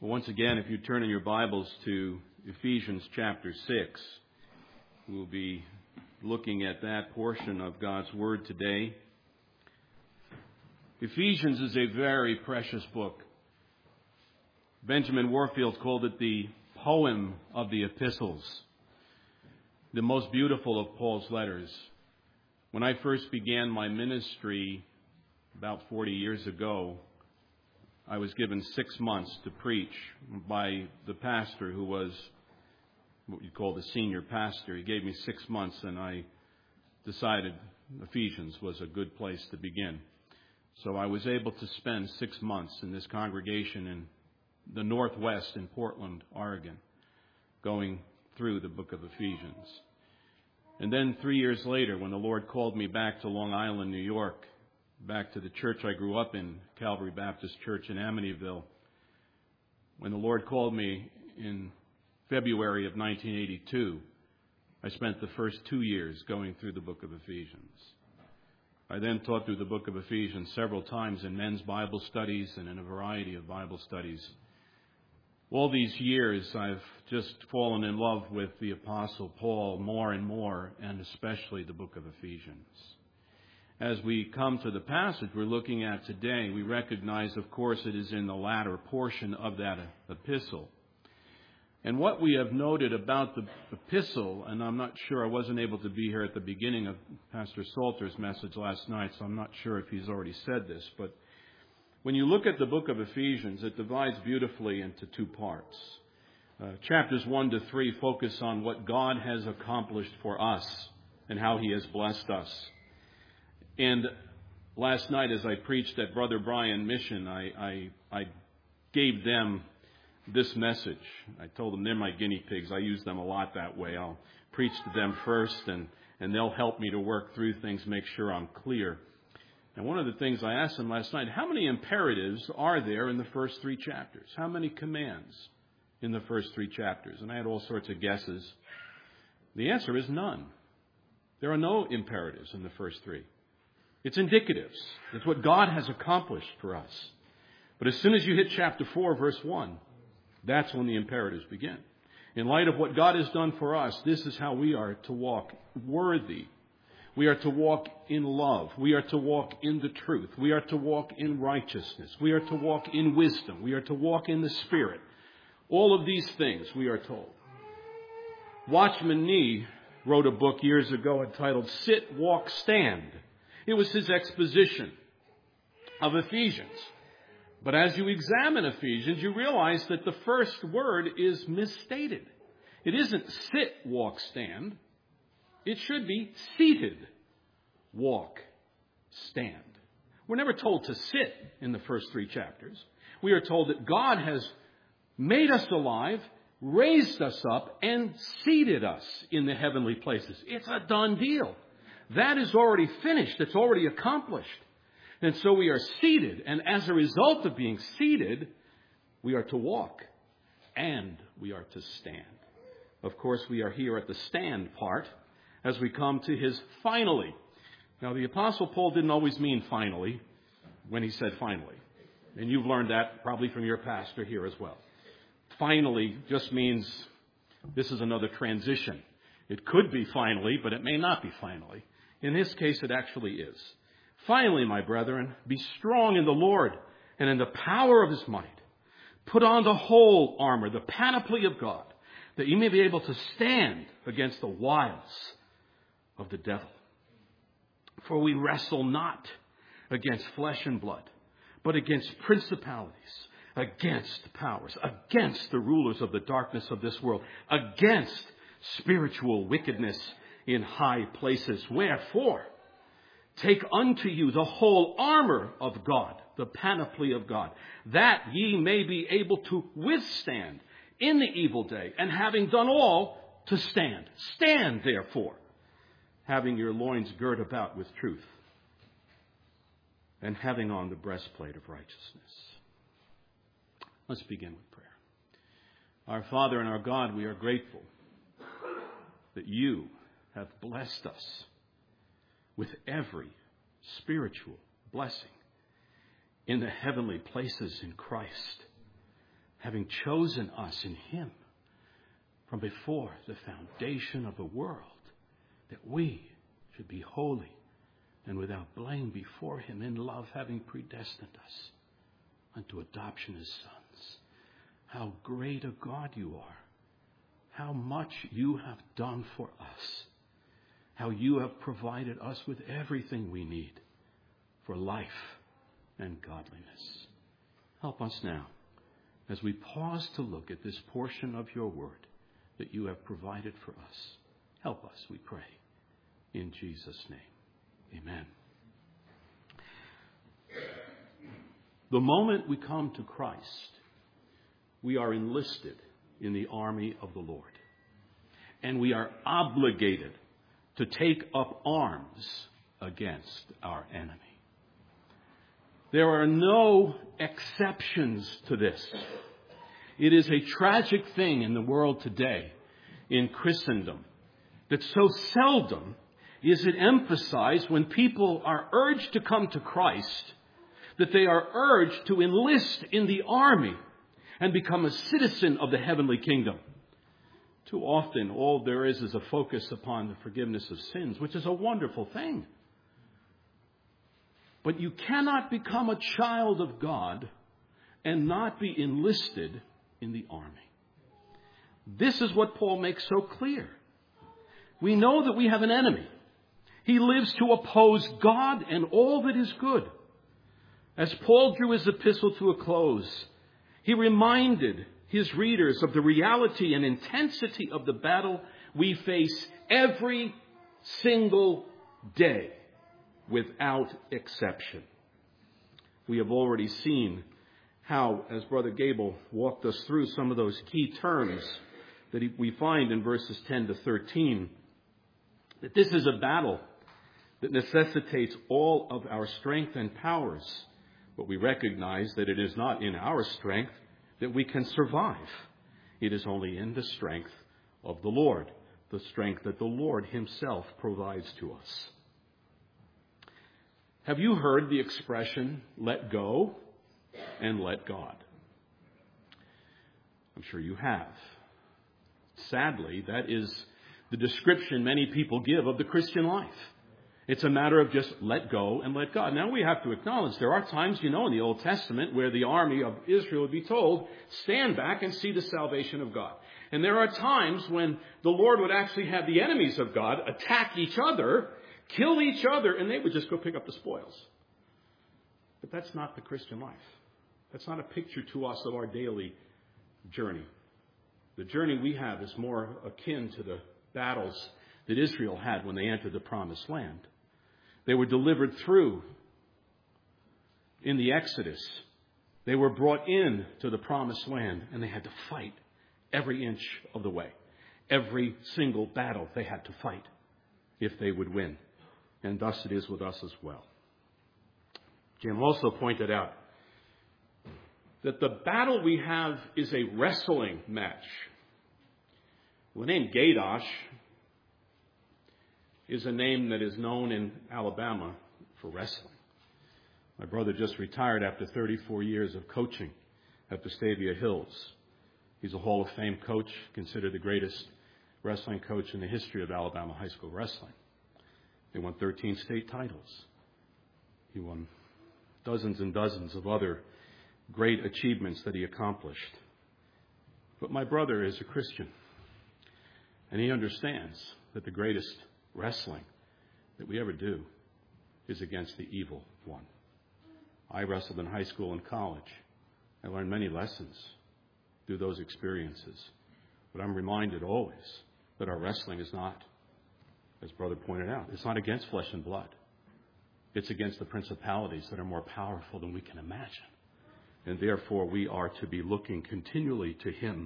Well, once again, if you turn in your Bibles to Ephesians chapter 6, we'll be looking at that portion of God's Word today. Ephesians is a very precious book. Benjamin Warfield called it the poem of the epistles, the most beautiful of Paul's letters. When I first began my ministry about 40 years ago, I was given 6 months to preach by the pastor who was what you call the senior pastor. He gave me 6 months, and I decided Ephesians was a good place to begin. So I was able to spend 6 months in this congregation in the Northwest in Portland, Oregon, going through the book of Ephesians. And then 3 years later, when the Lord called me back to Long Island, New York, back to the church I grew up in, Calvary Baptist Church in Amityville. When the Lord called me in February of 1982, I spent the first 2 years going through the book of Ephesians. I then taught through the book of Ephesians several times in men's Bible studies and in a variety of Bible studies. All these years, I've just fallen in love with the Apostle Paul more and more, and especially the book of Ephesians. As we come to the passage we're looking at today, we recognize, of course, it is in the latter portion of that epistle. And what we have noted about the epistle, and I'm not sure, I wasn't able to be here at the beginning of Pastor Salter's message last night, so I'm not sure if he's already said this, but when you look at the book of Ephesians, it divides beautifully into 2 parts. Chapters 1 to 3 focus on what God has accomplished for us and how He has blessed us. And last night, as I preached at Brother Brian Mission, I gave them this message. I told them they're my guinea pigs. I use them a lot that way. I'll preach to them first, and they'll help me to work through things, make sure I'm clear. And one of the things I asked them last night, how many imperatives are there in the first 3 chapters? How many commands in the first 3 chapters? And I had all sorts of guesses. The answer is none. There are no imperatives in the first 3. It's indicatives. It's what God has accomplished for us. But as soon as you hit chapter 4, verse 1, that's when the imperatives begin. In light of what God has done for us, this is how we are to walk worthy. We are to walk in love. We are to walk in the truth. We are to walk in righteousness. We are to walk in wisdom. We are to walk in the Spirit. All of these things we are told. Watchman Nee wrote a book years ago entitled Sit, Walk, Stand. It was his exposition of Ephesians. But as you examine Ephesians, you realize that the first word is misstated. It isn't sit, walk, stand. It should be seated, walk, stand. We're never told to sit in the first 3 chapters. We are told that God has made us alive, raised us up, and seated us in the heavenly places. It's a done deal. That is already finished. It's already accomplished. And so we are seated. And as a result of being seated, we are to walk and we are to stand. Of course, we are here at the stand part as we come to his finally. Now, the Apostle Paul didn't always mean finally when he said finally. And you've learned that probably from your pastor here as well. Finally just means this is another transition. It could be finally, but it may not be finally. In this case, it actually is. Finally, my brethren, be strong in the Lord and in the power of His might. Put on the whole armor, the panoply of God, that you may be able to stand against the wiles of the devil. For we wrestle not against flesh and blood, but against principalities, against powers, against the rulers of the darkness of this world, against spiritual wickedness in high places. Wherefore, take unto you the whole armor of God, the panoply of God, that ye may be able to withstand in the evil day, and having done all, to stand. Stand, therefore, having your loins girt about with truth, and having on the breastplate of righteousness. Let's begin with prayer. Our Father and our God, we are grateful that you have blessed us with every spiritual blessing in the heavenly places in Christ. having chosen us in Him from before the foundation of the world, that we should be holy and without blame before Him in love, having predestined us unto adoption as sons. How great a God you are. How much you have done for us. How you have provided us with everything we need for life and godliness. Help us now, as we pause to look at this portion of your word that you have provided for us. Help us, we pray, in Jesus' name. Amen. The moment we come to Christ, we are enlisted in the army of the Lord. And we are obligated to take up arms against our enemy. There are no exceptions to this. It is a tragic thing in the world today, in Christendom, that so seldom is it emphasized when people are urged to come to Christ, that they are urged to enlist in the army and become a citizen of the heavenly kingdom. Too often, all there is a focus upon the forgiveness of sins, which is a wonderful thing. But you cannot become a child of God and not be enlisted in the army. This is what Paul makes so clear. We know that we have an enemy. He lives to oppose God and all that is good. As Paul drew his epistle to a close, he reminded his readers of the reality and intensity of the battle we face every single day, without exception. We have already seen how, as Brother Gable walked us through some of those key terms that we find in verses 10 to 13, that this is a battle that necessitates all of our strength and powers. But we recognize that it is not in our strength that we can survive. It is only in the strength of the Lord, the strength that the Lord Himself provides to us. Have you heard the expression, let go and let God? I'm sure you have. Sadly, that is the description many people give of the Christian life. It's a matter of just let go and let God. Now we have to acknowledge there are times, in the Old Testament where the army of Israel would be told, stand back and see the salvation of God. And there are times when the Lord would actually have the enemies of God attack each other, kill each other, and they would just go pick up the spoils. But that's not the Christian life. That's not a picture to us of our daily journey. The journey we have is more akin to the battles that Israel had when they entered the Promised Land. They were delivered through in the Exodus. They were brought in to the Promised Land, and they had to fight every inch of the way. Every single battle they had to fight if they would win. And thus it is with us as well. Jim also pointed out that the battle we have is a wrestling match. The name Gadosh is a name that is known in Alabama for wrestling. My brother just retired after 34 years of coaching at Vestavia Hills. He's a Hall of Fame coach, considered the greatest wrestling coach in the history of Alabama high school wrestling. They won 13 state titles. He won dozens and dozens of other great achievements that he accomplished. But my brother is a Christian, and he understands that the greatest wrestling that we ever do is against the evil one. I wrestled in high school and college. I learned many lessons through those experiences. But I'm reminded always that our wrestling is not, as Brother pointed out, it's not against flesh and blood. It's against the principalities that are more powerful than we can imagine. And therefore, we are to be looking continually to Him.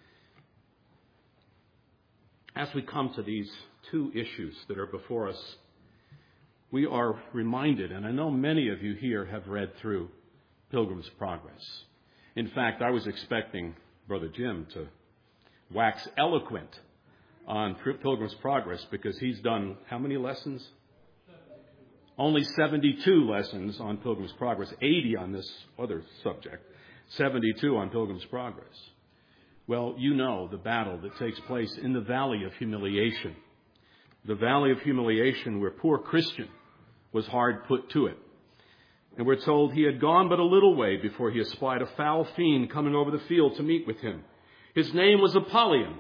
As we come to these two issues that are before us, we are reminded, and I know many of you here have read through Pilgrim's Progress. In fact, I was expecting Brother Jim to wax eloquent on Pilgrim's Progress because he's done how many lessons? 72. Only 72 lessons on Pilgrim's Progress, 80 on this other subject. 72 on Pilgrim's Progress. Well, you know the battle that takes place in the Valley of Humiliation. The Valley of Humiliation where poor Christian was hard put to it. And we're told he had gone but a little way before he espied a foul fiend coming over the field to meet with him. His name was Apollyon.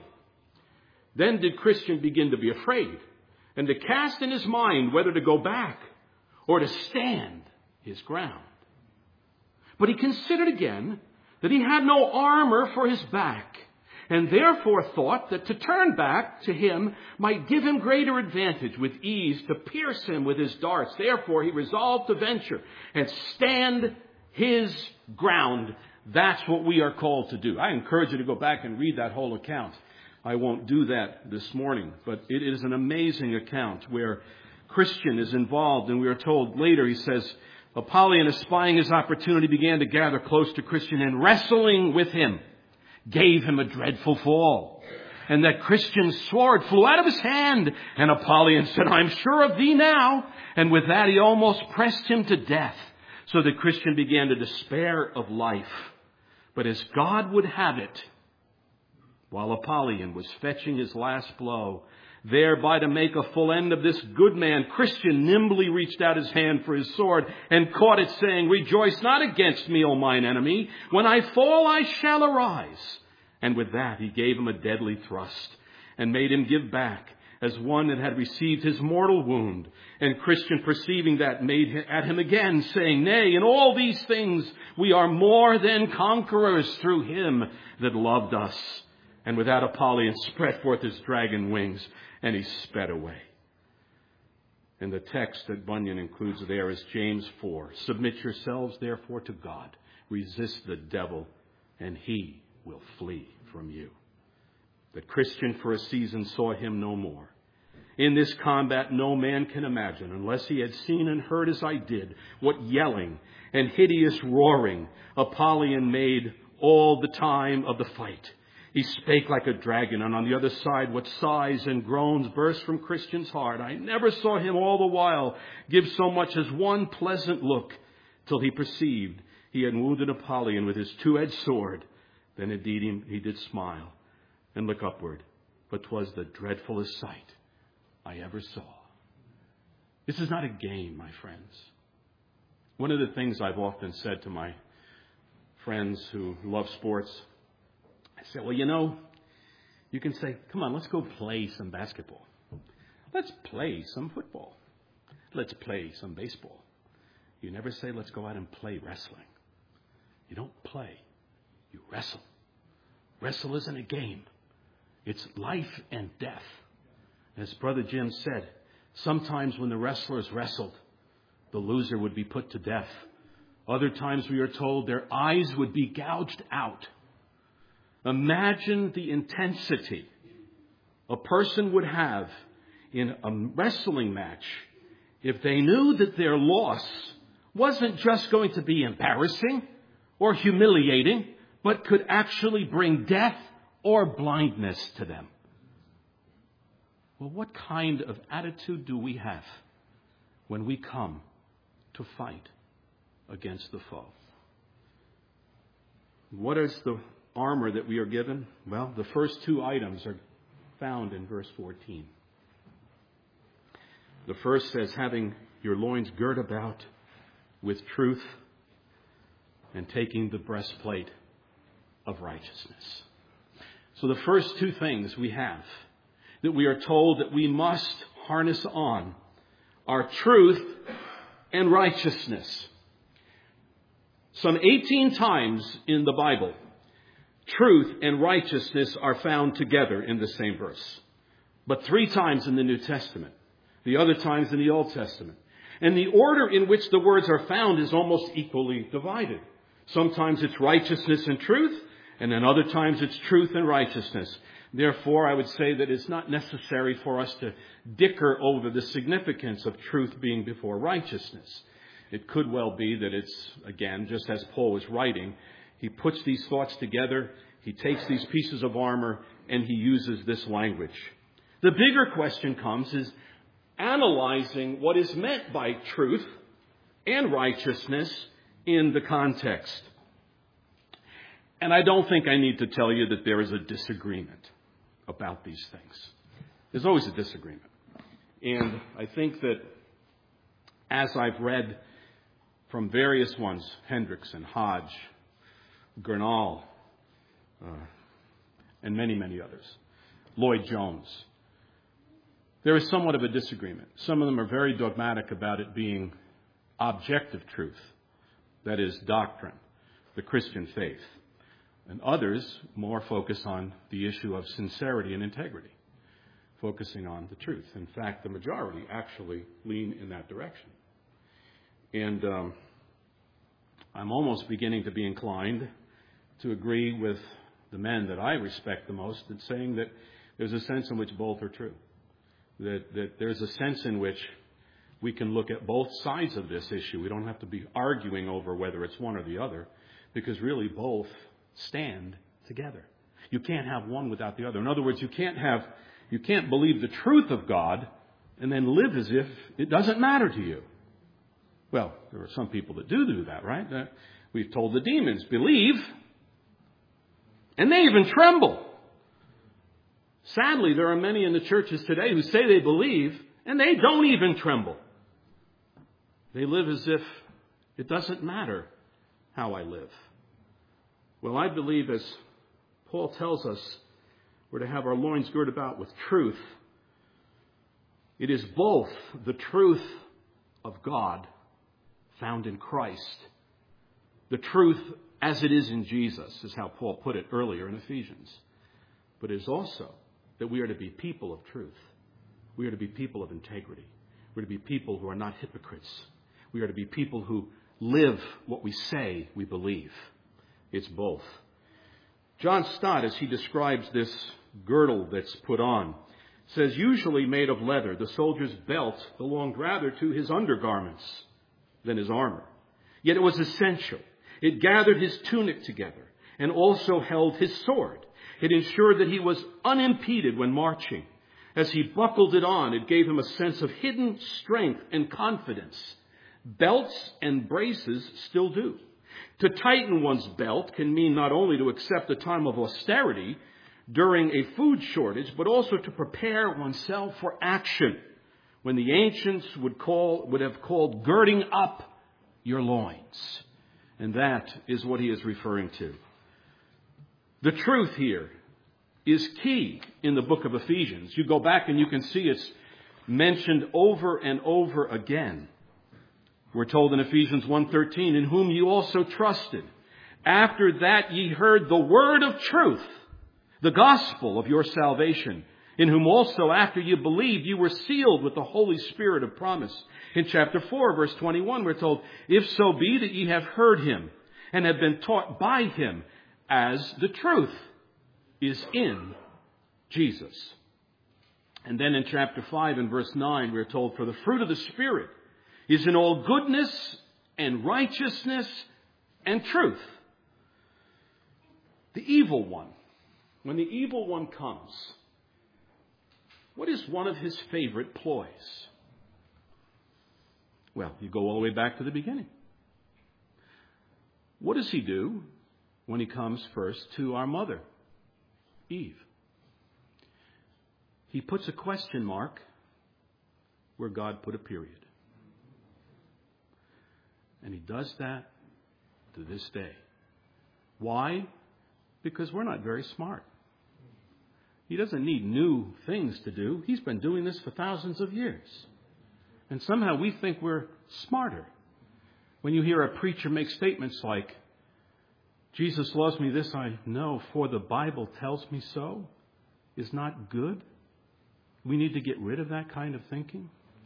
Then did Christian begin to be afraid and to cast in his mind whether to go back or to stand his ground. But he considered again that he had no armor for his back, and therefore thought that to turn back to him might give him greater advantage with ease to pierce him with his darts. Therefore he resolved to venture and stand his ground. That's what we are called to do. I encourage you to go back and read that whole account. I won't do that this morning, but it is an amazing account where Christian is involved, and we are told later, he says, Apollyon, espying his opportunity, began to gather close to Christian, and wrestling with him, gave him a dreadful fall. And that Christian's sword flew out of his hand, and Apollyon said, I'm sure of thee now. And with that he almost pressed him to death, so that Christian began to despair of life. But as God would have it, while Apollyon was fetching his last blow, thereby to make a full end of this good man, Christian nimbly reached out his hand for his sword and caught it, saying, Rejoice not against me, O mine enemy. When I fall, I shall arise. And with that, he gave him a deadly thrust and made him give back as one that had received his mortal wound. And Christian, perceiving that, made at him again, saying, Nay, in all these things we are more than conquerors through him that loved us. And with that, Apollyon spread forth his dragon wings, and he sped away. And the text that Bunyan includes there is James 4. Submit yourselves, therefore, to God. Resist the devil, and he will flee from you. But Christian for a season saw him no more. In this combat, no man can imagine, unless he had seen and heard as I did, what yelling and hideous roaring Apollyon made all the time of the fight. He spake like a dragon, and on the other side what sighs and groans burst from Christian's heart. I never saw him all the while give so much as one pleasant look, till he perceived he had wounded Apollyon with his two-edged sword. Then indeed he did smile and look upward, but 'twas the dreadfulest sight I ever saw. This is not a game, my friends. One of the things I've often said to my friends who love sports, I said, well, you can say, come on, let's go play some basketball. Let's play some football. Let's play some baseball. You never say, let's go out and play wrestling. You don't play. You wrestle. Wrestle isn't a game. It's life and death. As Brother Jim said, sometimes when the wrestlers wrestled, the loser would be put to death. Other times we are told their eyes would be gouged out. Imagine the intensity a person would have in a wrestling match if they knew that their loss wasn't just going to be embarrassing or humiliating, but could actually bring death or blindness to them. Well, what kind of attitude do we have when we come to fight against the foe? What is the armor that we are given? Well, the first two items are found in verse 14. The first says, having your loins girt about with truth and taking the breastplate of righteousness. So the first two things we have that we are told that we must harness on are truth and righteousness. Some 18 times in the Bible, truth and righteousness are found together in the same verse. But 3 times in the New Testament. The other times in the Old Testament. And the order in which the words are found is almost equally divided. Sometimes it's righteousness and truth, and then other times it's truth and righteousness. Therefore, I would say that it's not necessary for us to dicker over the significance of truth being before righteousness. It could well be that it's, again, just as Paul was writing, he puts these thoughts together, he takes these pieces of armor, and he uses this language. The bigger question comes is analyzing what is meant by truth and righteousness in the context. And I don't think I need to tell you that there is a disagreement about these things. There's always a disagreement. And I think that as I've read from various ones, Hendriksen, Hodge, Gurnall, and many, many others, Lloyd Jones, there is somewhat of a disagreement. Some of them are very dogmatic about it being objective truth, that is, doctrine, the Christian faith. And others more focus on the issue of sincerity and integrity, focusing on the truth. In fact, the majority actually lean in that direction. And I'm almost beginning to be inclined to agree with the men that I respect the most in saying that there's a sense in which both are true. That there's a sense in which we can look at both sides of this issue. We don't have to be arguing over whether it's one or the other, because really both stand together. You can't have one without the other. In other words, you can't believe the truth of God and then live as if it doesn't matter to you. Well, there are some people that do that, right? We've told the demons, believe, and they even tremble. Sadly, there are many in the churches today who say they believe, and they don't even tremble. They live as if it doesn't matter how I live. Well, I believe, as Paul tells us, we're to have our loins girded about with truth. It is both the truth of God found in Christ, the truth as it is in Jesus, is how Paul put it earlier in Ephesians. But it is also that we are to be people of truth. We are to be people of integrity. We're to be people who are not hypocrites. We are to be people who live what we say we believe. It's both. John Stott, as he describes this girdle that's put on, says, usually made of leather, the soldier's belt belonged rather to his undergarments than his armor. Yet it was essential. It gathered his tunic together and also held his sword. It ensured that he was unimpeded when marching. As he buckled it on, it gave him a sense of hidden strength and confidence. Belts and braces still do. To tighten one's belt can mean not only to accept a time of austerity during a food shortage, but also to prepare oneself for action, when the ancients would have called girding up your loins. And that is what he is referring to. The truth here is key in the book of Ephesians. You go back and you can see it's mentioned over and over again. We're told in Ephesians 1:13, in whom you also trusted. After that ye heard the word of truth, the gospel of your salvation, in whom also after you believed you were sealed with the Holy Spirit of promise. In chapter 4, verse 21, we're told, if so be that ye have heard him and have been taught by him, as the truth is in Jesus. And then in chapter 5 and verse 9, we're told, for the fruit of the Spirit is in all goodness and righteousness and truth. The evil one, when the evil one comes, what is one of his favorite ploys? Well, you go all the way back to the beginning. What does he do when he comes first to our mother, Eve? He puts a question mark where God put a period. And he does that to this day. Why? Because we're not very smart. He doesn't need new things to do. He's been doing this for thousands of years. And somehow we think we're smarter. When you hear a preacher make statements like, Jesus loves me, this I know, for the Bible tells me so, is not good. We need to get rid of that kind of thinking.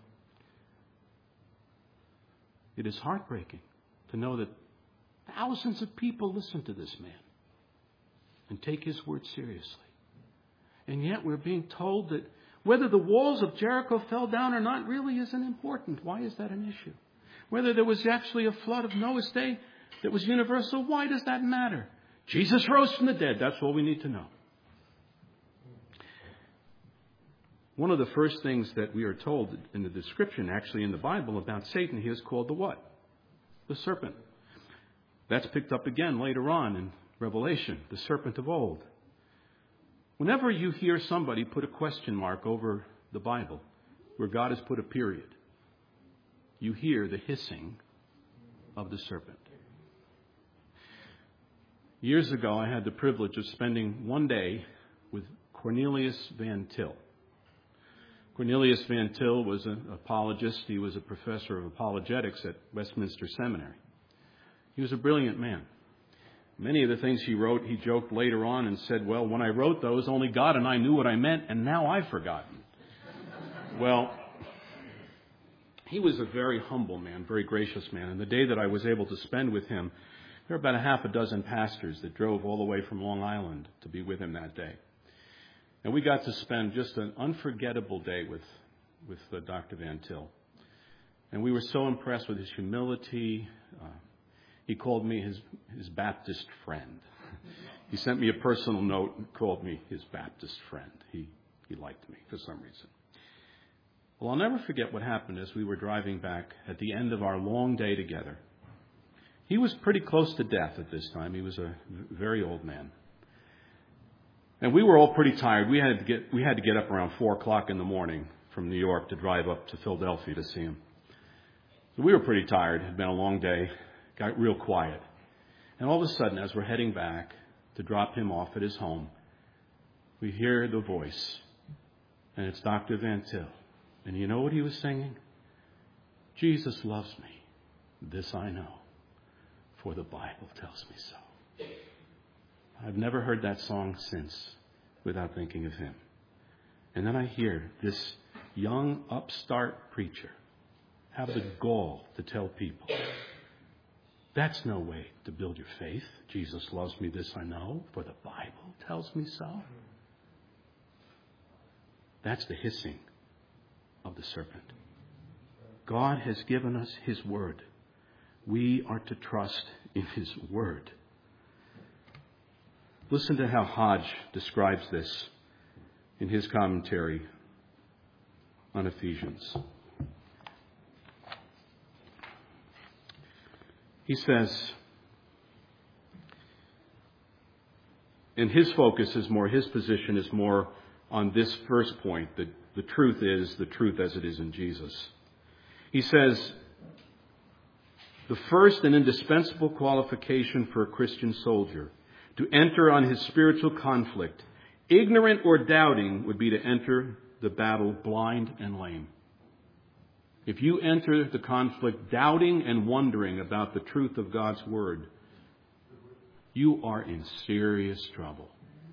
It is heartbreaking to know that thousands of people listen to this man and take his word seriously. And yet we're being told that whether the walls of Jericho fell down or not really isn't important. Why is that an issue? Whether there was actually a flood of Noah's day that was universal, why does that matter? Jesus rose from the dead. That's all we need to know. One of the first things that we are told in the description, actually in the Bible, about Satan, he is called the what? The serpent. That's picked up again later on in Revelation, the serpent of old. Whenever you hear somebody put a question mark over the Bible, where God has put a period, you hear the hissing of the serpent. Years ago, I had the privilege of spending one day with Cornelius Van Til. Cornelius Van Til was an apologist. He was a professor of apologetics at Westminster Seminary. He was a brilliant man. Many of the things he wrote, he joked later on and said, well, when I wrote those, only God and I knew what I meant, and now I've forgotten. Well, he was a very humble man, very gracious man. And the day that I was able to spend with him, there were about a half a dozen pastors that drove all the way from Long Island to be with him that day. And we got to spend just an unforgettable day with Dr. Van Til. And we were so impressed with his humility. He called me his Baptist friend. He sent me a personal note and called me his Baptist friend. He liked me for some reason. Well, I'll never forget what happened as we were driving back at the end of our long day together. He was pretty close to death at this time. He was a very old man. And we were all pretty tired. We had to get up around 4 o'clock in the morning from New York to drive up to Philadelphia to see him. So we were pretty tired. It had been a long day. Got real quiet. And all of a sudden, as we're heading back to drop him off at his home, we hear the voice. And it's Dr. Van Til. And you know what he was singing? Jesus loves me. This I know. For the Bible tells me so. I've never heard that song since without thinking of him. And then I hear this young upstart preacher have the gall to tell people, that's no way to build your faith. Jesus loves me, this I know, for the Bible tells me so. That's the hissing of the serpent. God has given us His Word. We are to trust in His Word. Listen to how Hodge describes this in his commentary on Ephesians. He says, and his focus is more, his position is more on this first point, that the truth is the truth as it is in Jesus. He says, the first and indispensable qualification for a Christian soldier to enter on his spiritual conflict, ignorant or doubting, would be to enter the battle blind and lame. If you enter the conflict doubting and wondering about the truth of God's Word, you are in serious trouble.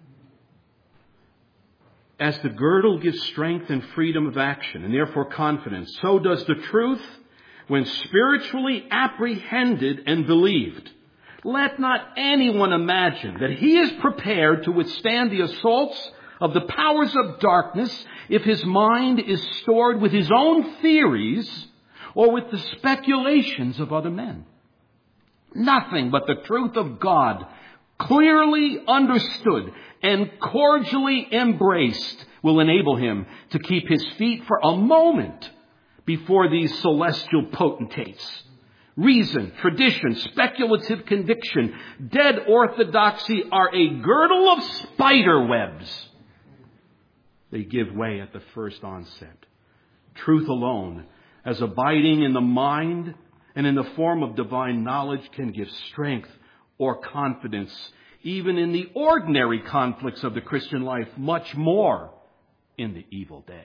As the girdle gives strength and freedom of action, and therefore confidence, so does the truth, when spiritually apprehended and believed. Let not anyone imagine that he is prepared to withstand the assaults of the powers of darkness if his mind is stored with his own theories or with the speculations of other men. Nothing but the truth of God, clearly understood and cordially embraced, will enable him to keep his feet for a moment before these celestial potentates. Reason, tradition, speculative conviction, dead orthodoxy are a girdle of spider webs. They give way at the first onset. Truth alone, as abiding in the mind and in the form of divine knowledge, can give strength or confidence, even in the ordinary conflicts of the Christian life, much more in the evil day.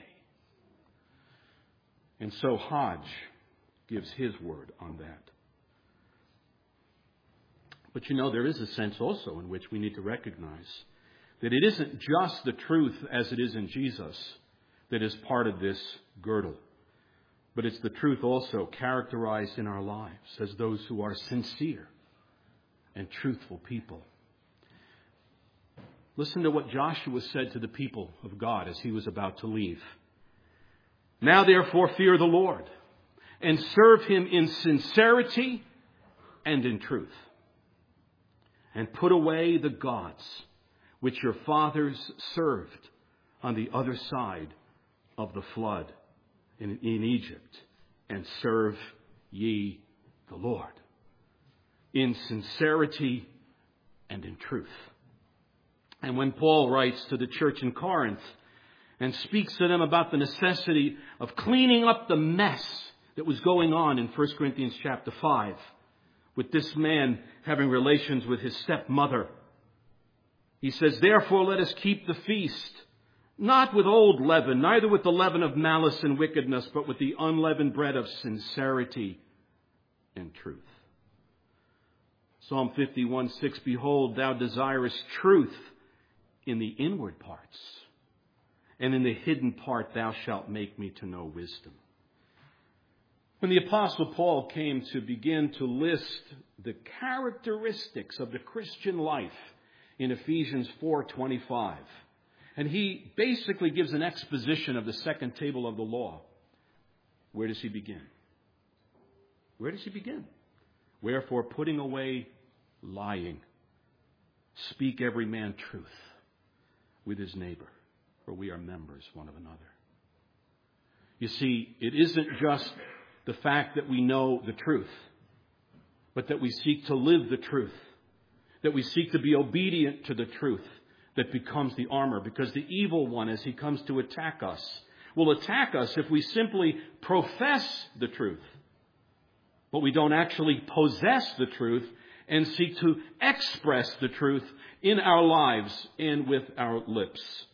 And so Hodge gives his word on that. But you know, there is a sense also in which we need to recognize that it isn't just the truth as it is in Jesus that is part of this girdle, but it's the truth also characterized in our lives as those who are sincere and truthful people. Listen to what Joshua said to the people of God as he was about to leave. Now therefore fear the Lord and serve Him in sincerity and in truth. And put away the gods which your fathers served on the other side of the flood in Egypt, and serve ye the Lord in sincerity and in truth. And when Paul writes to the church in Corinth and speaks to them about the necessity of cleaning up the mess that was going on in 1 Corinthians chapter 5, with this man having relations with his stepmother, he says, "Therefore let us keep the feast, not with old leaven, neither with the leaven of malice and wickedness, but with the unleavened bread of sincerity and truth." Psalm 51:6, "Behold, thou desirest truth in the inward parts, and in the hidden part thou shalt make me to know wisdom." When the Apostle Paul came to begin to list the characteristics of the Christian life in Ephesians 4:25, and he basically gives an exposition of the second table of the law, where does he begin? Where does he begin? "Wherefore, putting away lying, speak every man truth with his neighbor, for we are members one of another." You see, it isn't just the fact that we know the truth, but that we seek to live the truth, that we seek to be obedient to the truth that becomes the armor. Because the evil one, as he comes to attack us, will attack us if we simply profess the truth, but we don't actually possess the truth and seek to express the truth in our lives and with our lips.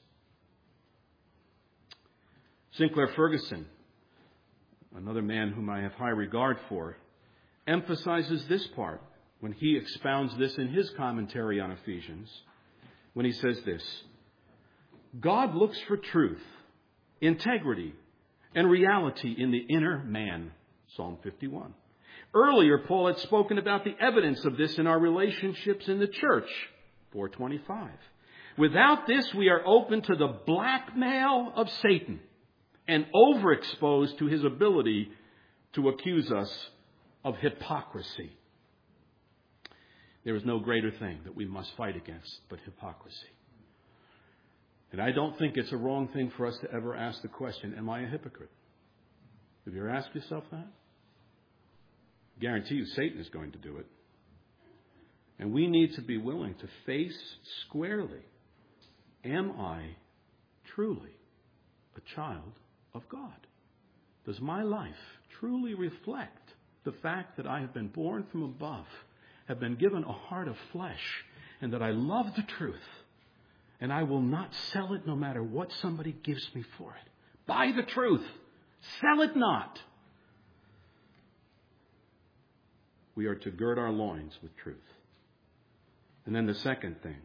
Sinclair Ferguson, another man whom I have high regard for, emphasizes this part when he expounds this in his commentary on Ephesians, when he says this: "God looks for truth, integrity, and reality in the inner man." Psalm 51. Earlier, Paul had spoken about the evidence of this in our relationships in the church, 4:25. "Without this, we are open to the blackmail of Satan and overexposed to his ability to accuse us of hypocrisy." There is no greater thing that we must fight against but hypocrisy. And I don't think it's a wrong thing for us to ever ask the question, am I a hypocrite? Have you ever asked yourself that? I guarantee you Satan is going to do it. And we need to be willing to face squarely, am I truly a child of God? Does my life truly reflect the fact that I have been born from above, have been given a heart of flesh, and that I love the truth, and I will not sell it no matter what somebody gives me for it? Buy the truth. Sell it not. We are to gird our loins with truth. And then the second thing,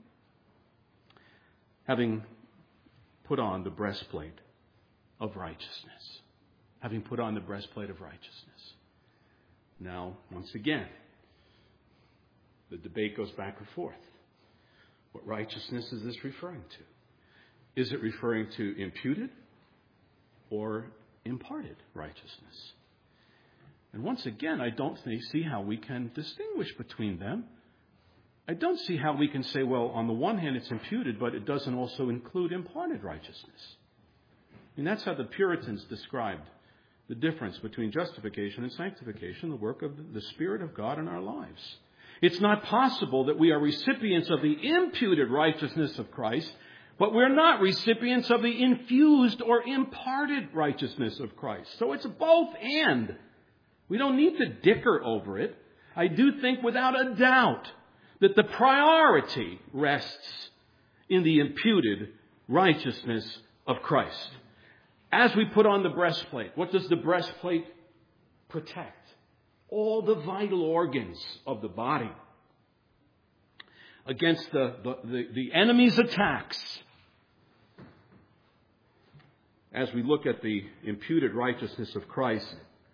having put on the breastplate of righteousness. Having put on the breastplate of righteousness. Now, once again, the debate goes back and forth. What righteousness is this referring to? Is it referring to imputed or imparted righteousness? And once again, I don't see how we can distinguish between them. I don't see how we can say, well, on the one hand it's imputed, but it doesn't also include imparted righteousness. And that's how the Puritans described the difference between justification and sanctification, the work of the Spirit of God in our lives. It's not possible that we are recipients of the imputed righteousness of Christ, but we're not recipients of the infused or imparted righteousness of Christ. So it's both and. We don't need to dicker over it. I do think without a doubt that the priority rests in the imputed righteousness of Christ. As we put on the breastplate, what does the breastplate protect? All the vital organs of the body against the enemy's attacks. As we look at the imputed righteousness of Christ,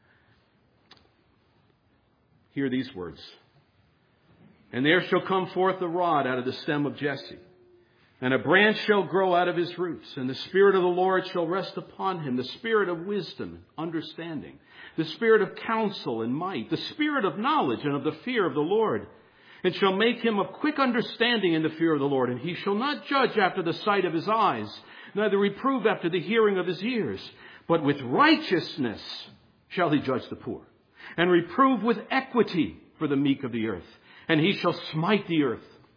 hear these words. "And there shall come forth a rod out of the stem of Jesse, and a branch shall grow out of his roots, and the Spirit of the Lord shall rest upon him, the Spirit of wisdom, understanding, the Spirit of counsel and might, the Spirit of knowledge and of the fear of the Lord, and shall make him of quick understanding in the fear of the Lord. And he shall not judge after the sight of his eyes, neither reprove after the hearing of his ears, but with righteousness shall he judge the poor, and reprove with equity for the meek of the earth. And he shall smite the earth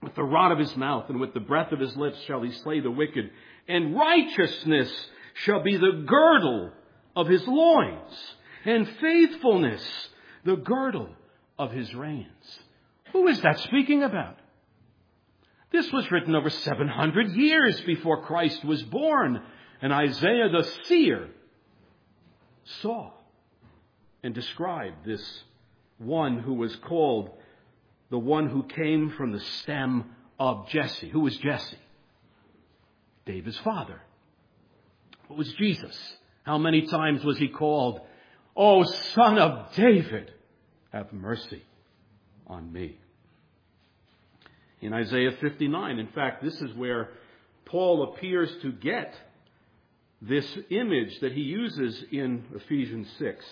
With the rod of his mouth and with the breath of his lips shall he slay the wicked. And righteousness shall be the girdle of his loins, and faithfulness the girdle of his reins. Who is that speaking about? This was written over 700 years before Christ was born. And Isaiah the seer saw and described this one who was called the one who came from the stem of Jesse. Who was Jesse? David's father. What was Jesus? How many times was he called, "O Son of David, have mercy on me"? In Isaiah 59, in fact, this is where Paul appears to get this image that he uses in Ephesians 6.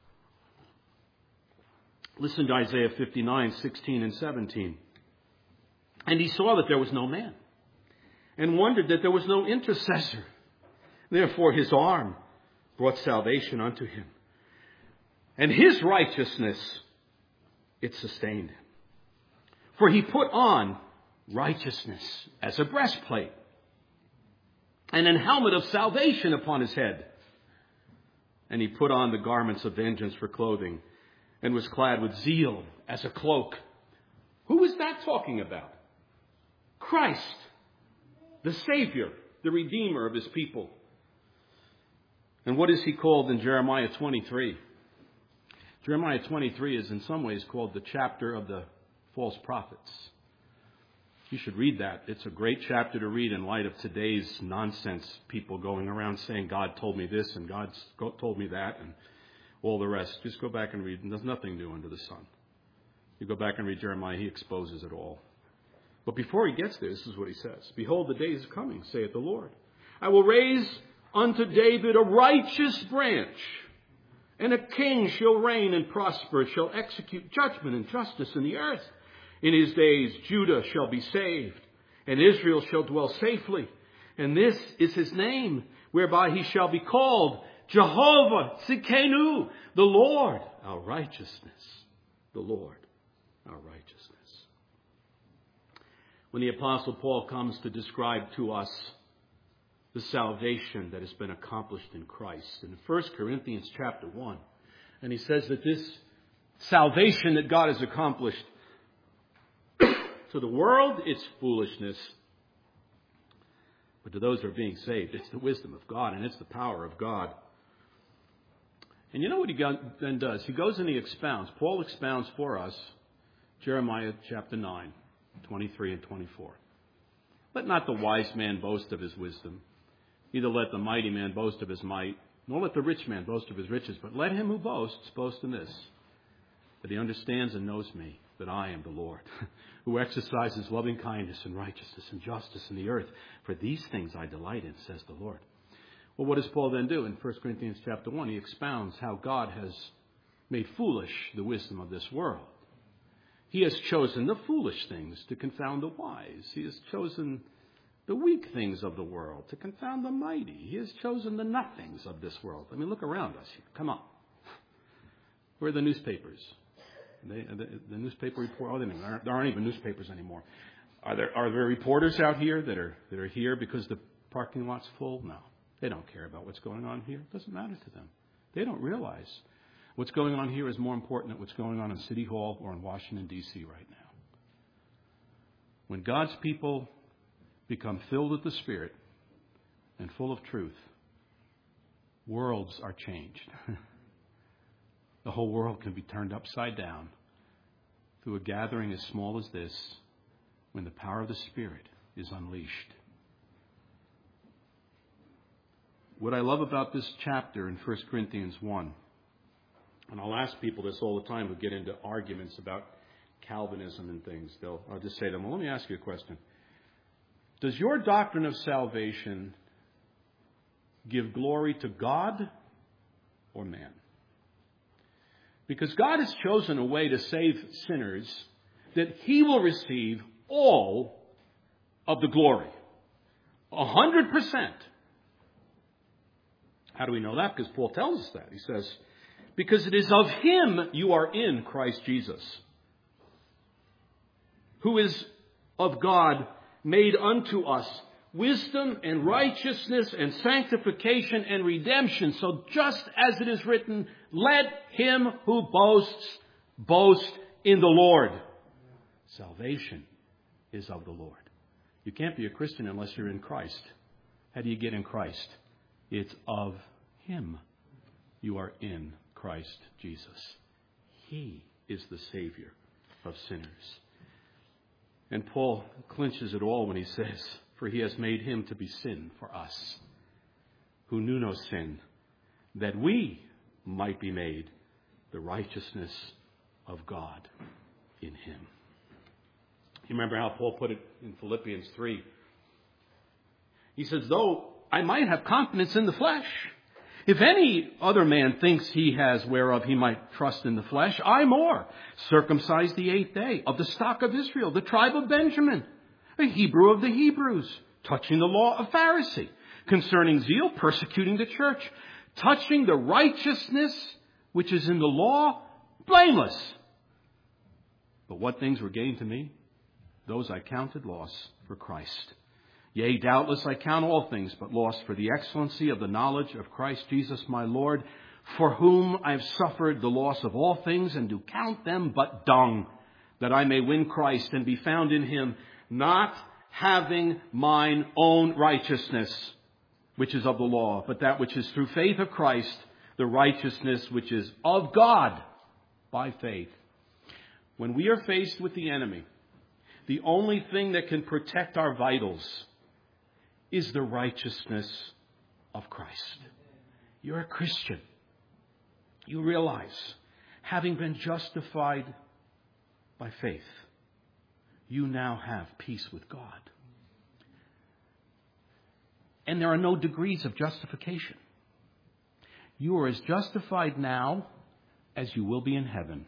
Listen to Isaiah 59, 16 and 17. And he saw that there was no man, and wondered that there was no intercessor. Therefore his arm brought salvation unto him, and his righteousness, it sustained him. For he put on righteousness as a breastplate, and an helmet of salvation upon his head. And he put on the garments of vengeance for clothing, and was clad with zeal as a cloak. Who is that talking about? Christ, the Savior, the Redeemer of his people. And what is he called in Jeremiah 23? Jeremiah 23 is in some ways called the chapter of the false prophets. You should read that. It's a great chapter to read in light of today's nonsense, people going around saying, God told me this and God told me that, and all the rest. Just go back and read. There's nothing new under the sun. You go back and read Jeremiah, he exposes it all. But before he gets there, this is what he says. Behold, the day is coming, saith the Lord. I will raise unto David a righteous branch, and a king shall reign and prosper, shall execute judgment and justice in the earth. In his days Judah shall be saved, and Israel shall dwell safely. And this is his name, whereby he shall be called Jehovah Tsidkenu, the Lord, our righteousness. The Lord, our righteousness. When the Apostle Paul comes to describe to us the salvation that has been accomplished in Christ, in 1 Corinthians chapter 1, and he says that this salvation that God has accomplished to the world, it's foolishness. But to those who are being saved, it's the wisdom of God and it's the power of God. And you know what he then does? He goes and he expounds. Paul expounds for us Jeremiah chapter 9, 23 and 24. Let not the wise man boast of his wisdom, neither let the mighty man boast of his might, nor let the rich man boast of his riches, but let him who boasts boast in this, that he understands and knows me, that I am the Lord, who exercises loving kindness and righteousness and justice in the earth. For these things I delight in, says the Lord. Well, what does Paul then do? In 1 Corinthians chapter 1, he expounds how God has made foolish the wisdom of this world. He has chosen the foolish things to confound the wise. He has chosen the weak things of the world to confound the mighty. He has chosen the nothings of this world. I mean, look around us here. Come on. Where are the newspapers? The newspaper report. Oh, there aren't even newspapers anymore. Are there reporters out here that are here because the parking lot's full? No. They don't care about what's going on here. It doesn't matter to them. They don't realize what's going on here is more important than what's going on in City Hall or in Washington, D.C. right now. When God's people become filled with the Spirit and full of truth, worlds are changed. The whole world can be turned upside down through a gathering as small as this when the power of the Spirit is unleashed. What I love about this chapter in 1 Corinthians 1, and I'll ask people this all the time who get into arguments about Calvinism and things. I'll just say to them, well, let me ask you a question. Does your doctrine of salvation give glory to God or man? Because God has chosen a way to save sinners that he will receive all of the glory. 100%. How do we know that? Because Paul tells us that. He says, because it is of him you are in Christ Jesus, who is of God made unto us wisdom and righteousness and sanctification and redemption. So just as it is written, let him who boasts, boast in the Lord. Salvation is of the Lord. You can't be a Christian unless you're in Christ. How do you get in Christ? It's of him. You are in Christ Jesus. He is the Savior of sinners. And Paul clinches it all when he says, for he has made him to be sin for us, who knew no sin, that we might be made the righteousness of God in him. You remember how Paul put it in Philippians 3? He says, though I might have confidence in the flesh, if any other man thinks he has whereof he might trust in the flesh, I more, circumcised the 8th day, of the stock of Israel, the tribe of Benjamin, a Hebrew of the Hebrews, touching the law of Pharisee, concerning zeal, persecuting the church, touching the righteousness which is in the law, blameless. But what things were gained to me, those I counted loss for Christ. Yea, doubtless I count all things but loss for the excellency of the knowledge of Christ Jesus my Lord, for whom I have suffered the loss of all things, and do count them but dung, that I may win Christ and be found in him, not having mine own righteousness, which is of the law, but that which is through faith of Christ, the righteousness which is of God by faith. When we are faced with the enemy, the only thing that can protect our vitals is the righteousness of Christ. You're a Christian. You realize, having been justified by faith, you now have peace with God. And there are no degrees of justification. You are as justified now as you will be in heaven.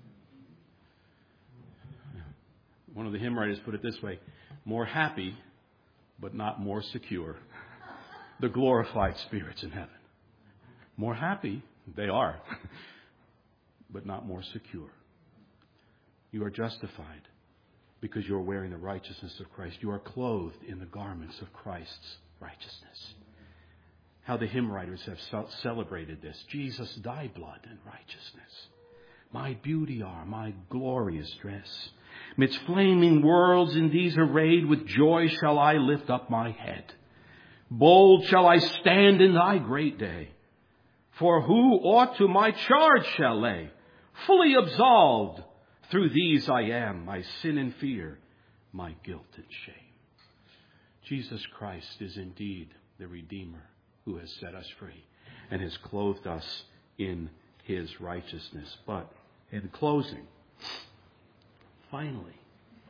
One of the hymn writers put it this way: more happy, but not more secure. The glorified spirits in heaven. More happy, they are, but not more secure. You are justified because you are wearing the righteousness of Christ. You are clothed in the garments of Christ's righteousness. How the hymn writers have celebrated this. Jesus, thy blood and righteousness, my beauty are, my glorious dress. Midst flaming worlds in these arrayed, with joy shall I lift up my head. Bold shall I stand in thy great day. For who aught to my charge shall lay? Fully absolved, through these I am, my sin and fear, my guilt and shame. Jesus Christ is indeed the Redeemer who has set us free and has clothed us in his righteousness. But in closing, finally,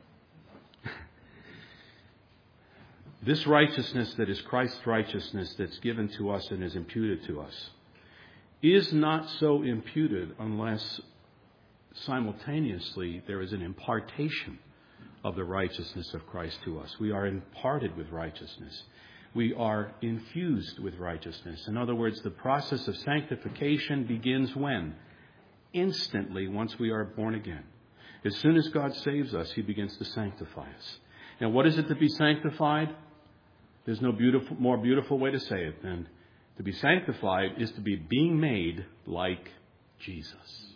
this righteousness that is Christ's righteousness that's given to us and is imputed to us is not so imputed unless simultaneously there is an impartation of the righteousness of Christ to us. We are imparted with righteousness. We are infused with righteousness. In other words, the process of sanctification begins when? Instantly, once we are born again. As soon as God saves us, he begins to sanctify us. Now, what is it to be sanctified? There's no more beautiful way to say it than to be sanctified is to be being made like Jesus.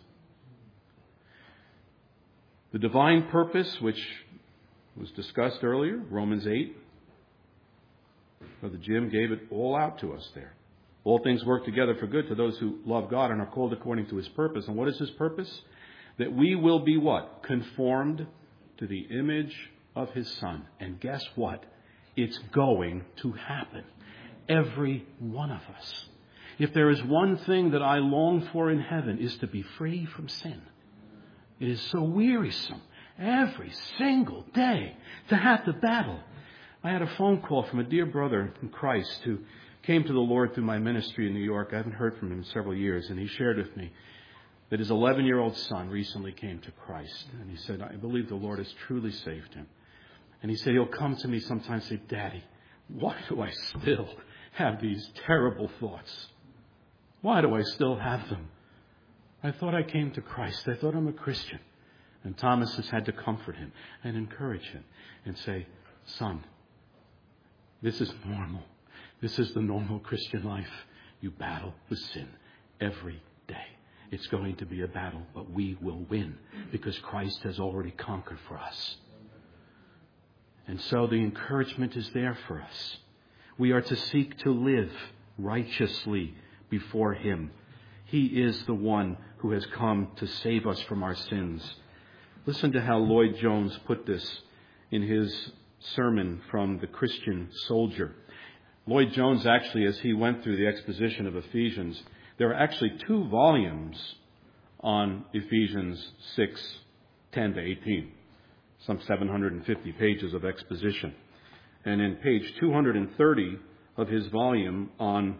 The divine purpose, which was discussed earlier, Romans 8, Brother Jim gave it all out to us there. All things work together for good to those who love God and are called according to his purpose. And what is his purpose? That we will be what? Conformed to the image of his Son. And guess what? It's going to happen. Every one of us. If there is one thing that I long for in heaven, is to be free from sin. It is so wearisome every single day to have to battle. I had a phone call from a dear brother in Christ who came to the Lord through my ministry in New York. I haven't heard from him in several years, and he shared with me that his 11-year-old son recently came to Christ. And he said, I believe the Lord has truly saved him. And he said he'll come to me sometimes and say, Daddy, why do I still have these terrible thoughts? Why do I still have them? I thought I came to Christ. I thought I'm a Christian. And Thomas has had to comfort him and encourage him and say, son, this is normal. This is the normal Christian life. You battle with sin every day. It's going to be a battle, but we will win because Christ has already conquered for us. And so the encouragement is there for us. We are to seek to live righteously before Him. He is the one who has come to save us from our sins. Listen to how Lloyd Jones put this in his sermon from The Christian Soldier. Lloyd Jones actually, as he went through the exposition of Ephesians, there are actually 2 volumes on Ephesians 6:10 to 18. Some 750 pages of exposition. And in page 230 of his volume on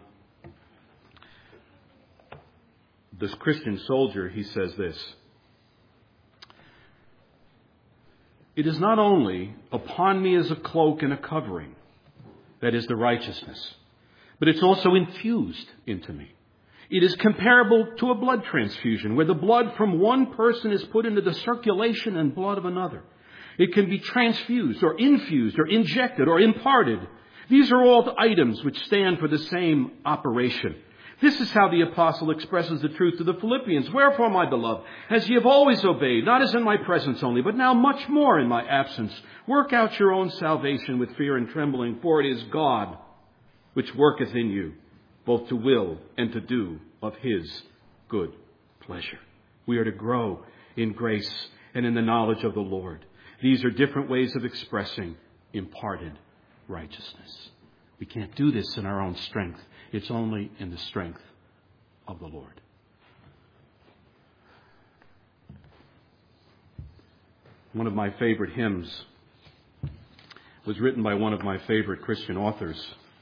this Christian Soldier, he says this: it is not only upon me as a cloak and a covering, that is the righteousness, but it's also infused into me. It is comparable to a blood transfusion, where the blood from one person is put into the circulation and blood of another. It can be transfused or infused or injected or imparted. These are all items which stand for the same operation. This is how the apostle expresses the truth to the Philippians. Wherefore, my beloved, as ye have always obeyed, not as in my presence only, but now much more in my absence, work out your own salvation with fear and trembling, for it is God which worketh in you, both to will and to do of His good pleasure. We are to grow in grace and in the knowledge of the Lord. These are different ways of expressing imparted righteousness. We can't do this in our own strength. It's only in the strength of the Lord. One of my favorite hymns was written by one of my favorite Christian authors,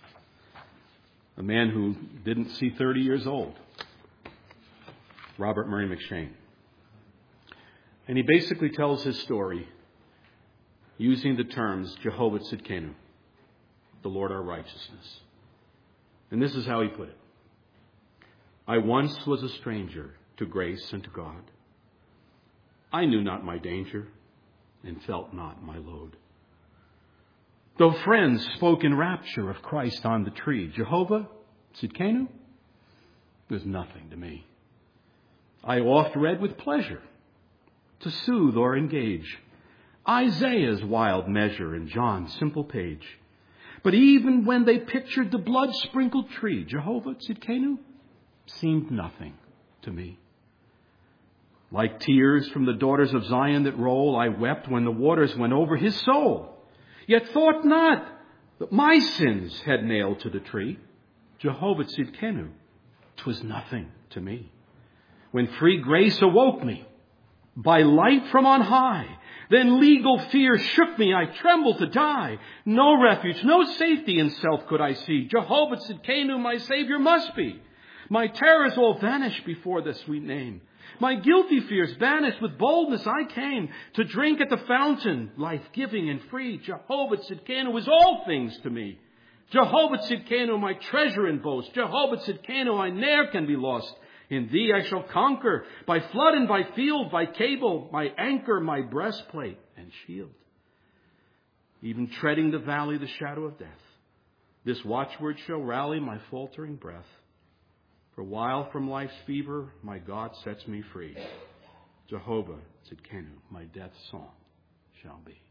a man who didn't see 30 years old, Robert Murray McCheyne. And he basically tells his story using the terms Jehovah Tzidkenu, the Lord our righteousness. And this is how he put it: I once was a stranger to grace and to God. I knew not my danger and felt not my load. Though friends spoke in rapture of Christ on the tree, Jehovah Tzidkenu was nothing to me. I oft read with pleasure to soothe or engage Isaiah's wild measure and John's simple page. But even when they pictured the blood-sprinkled tree, Jehovah Tzidkenu seemed nothing to me. Like tears from the daughters of Zion that roll, I wept when the waters went over his soul. Yet thought not that my sins had nailed to the tree. Jehovah Tzidkenu, 'twas nothing to me. When free grace awoke me by light from on high, then legal fear shook me, I trembled to die. No refuge, no safety in self could I see. Jehovah Tzidkenu, my Savior must be. My terrors all vanished before the sweet name. My guilty fears banished, with boldness I came to drink at the fountain, life-giving and free. Jehovah Tzidkenu is all things to me. Jehovah Tzidkenu, my treasure and boast. Jehovah Tzidkenu, I ne'er can be lost. In thee I shall conquer, by flood and by field, by cable, my anchor, my breastplate and shield. Even treading the valley of the shadow of death, this watchword shall rally my faltering breath. For while from life's fever my God sets me free, Jehovah Tzidkenu, my death song shall be.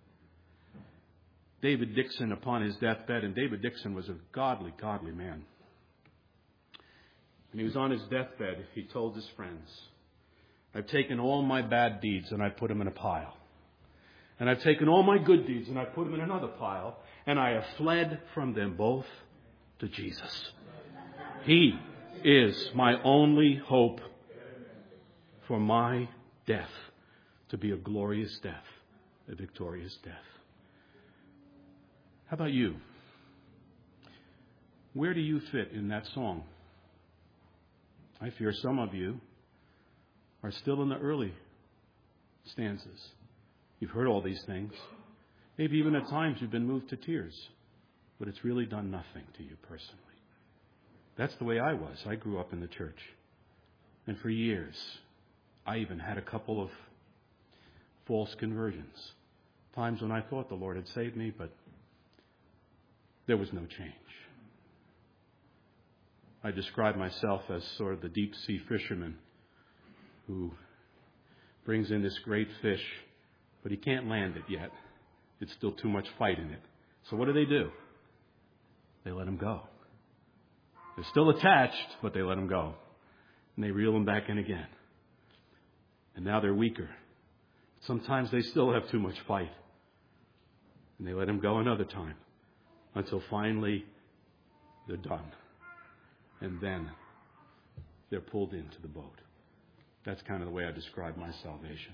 David Dixon upon his deathbed, and David Dixon was a godly man. When he was on his deathbed, he told his friends, I've taken all my bad deeds and I put them in a pile. And I've taken all my good deeds and I put them in another pile. And I have fled from them both to Jesus. He is my only hope for my death to be a glorious death, a victorious death. How about you? Where do you fit in that song? I fear some of you are still in the early stanzas. You've heard all these things. Maybe even at times you've been moved to tears, but it's really done nothing to you personally. That's the way I was. I grew up in the church. And for years, I even had a couple of false conversions. Times when I thought the Lord had saved me, but there was no change. I describe myself as sort of the deep sea fisherman who brings in this great fish, but he can't land it yet. It's still too much fight in it. So what do? They let him go. They're still attached, but they let him go. And they reel him back in again. And now they're weaker. Sometimes they still have too much fight. And they let him go another time until finally they're done. And then they're pulled into the boat. That's kind of the way I describe my salvation.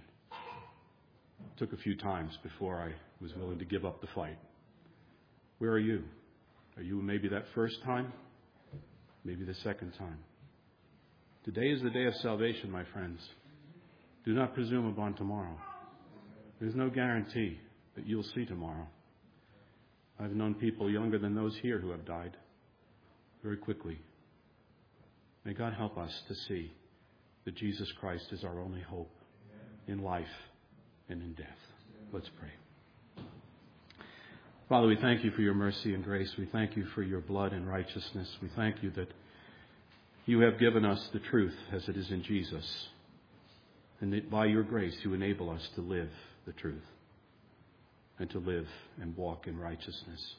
It took a few times before I was willing to give up the fight. Where are you? Are you maybe that first time? Maybe the second time? Today is the day of salvation, my friends. Do not presume upon tomorrow. There's no guarantee that you'll see tomorrow. I've known people younger than those here who have died very quickly. May God help us to see that Jesus Christ is our only hope in life and in death. Let's pray. Father, we thank you for your mercy and grace. We thank you for your blood and righteousness. We thank you that you have given us the truth as it is in Jesus. And that by your grace you enable us to live the truth and to live and walk in righteousness.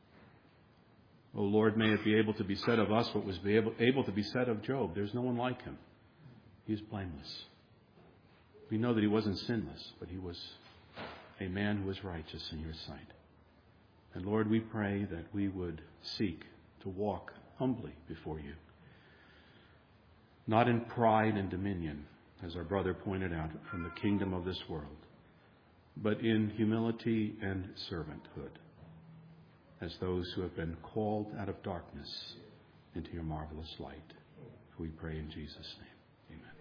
Oh Lord, may it be able to be said of us what was able to be said of Job. There's no one like him. He is blameless. We know that he wasn't sinless, but he was a man who was righteous in your sight. And Lord, we pray that we would seek to walk humbly before you, not in pride and dominion, as our brother pointed out, from the kingdom of this world, but in humility and servanthood, as those who have been called out of darkness into your marvelous light. We pray in Jesus' name. Amen.